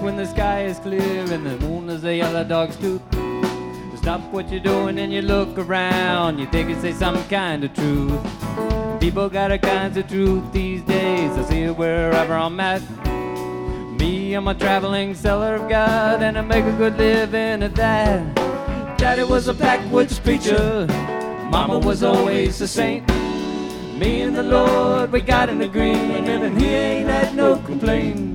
when the sky is clear and the moon is a yellow dog's tooth. Stop what you're doing and you look around. You think you say some kind of truth. People got all kinds of truth these days. I see it wherever I'm at. Me, I'm a traveling seller of God, and I make a good living at that. Daddy was a backwoods preacher. Mama was always a saint. Me and the Lord, we got an agreement, and he ain't had no complaint.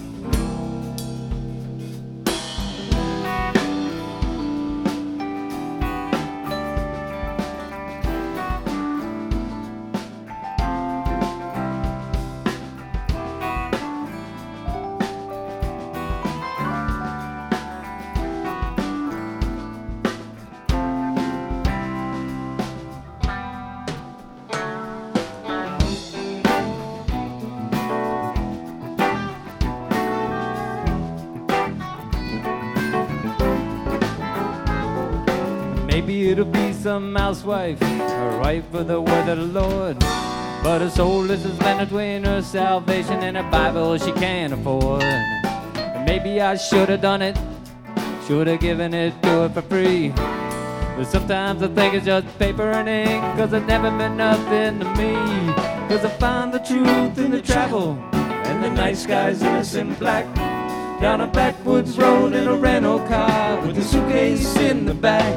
Maybe it'll be some housewife, or wife for the word of the Lord. But her soul is suspended between her salvation and her Bible she can't afford. And maybe I should have done it, should have given it to her for free. But sometimes I think it's just paper and ink, cause it never meant nothing to me. Cause I find the truth in the travel, and the night sky's innocent black. Down a backwoods road in a rental car, with a suitcase in the back.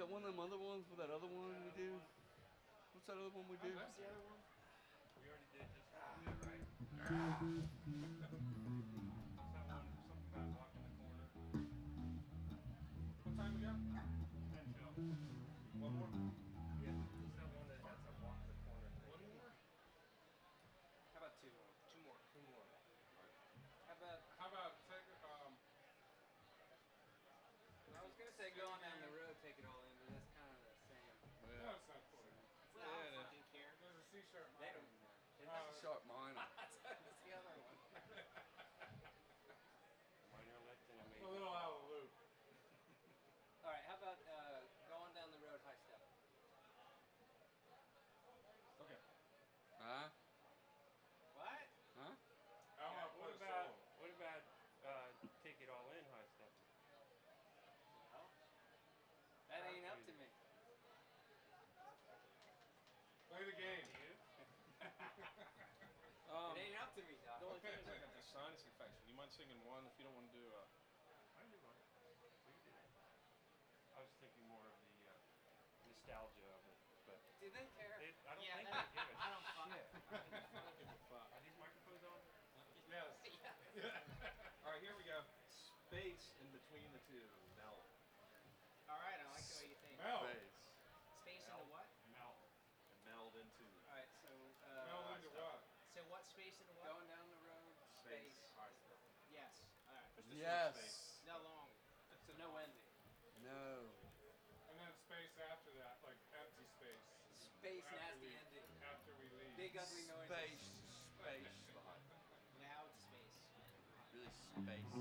that one of them other ones with that other one we do? What's that other one we do? That's the other one. We already did this one. Yeah, right. What's that one? Something about walking the corner. What time we got? 10 till. One more. Yeah, what's that one that has a walk the corner thing? One more. How about two more? Two more. Two more. How about? How about take I was gonna say go on down the road, take it all in, but that's kind of the same. No, Yeah. it's not funny. Well, I don't fucking care. There's a C-sharp They minor. don't know. Sharp minor. That's the other one. Minor lift and a A major. little out of the loop. All right. How about going down the road, high step? Okay. Huh? What? Huh? I want to What play a about solo. take it all in high step? Well, that ain't up to me. Play the game. It ain't up to me, Doc. The only thing is I got this sinus infection. You mind singing one if you don't want to do I do one. We can do that. I was thinking more of the nostalgia of it, but Do they care? I don't think that- they give a I don't fuck. shit. Are these microphones on? Yes. Yeah. All right, here we go. Space in between the two. Now, All right. I like the way you think. Mel. Face. Space into what? Melt. and meld into All right. So. Mel into what? So what space into what? Going down the road. space. High step. Yes. All right. Just a short space. Yes. No long. So no ending. No. And then space after that, like empty space. Space After nasty we- ending. After we leave. Big ugly noises. Space. Space. Loud space. Really space.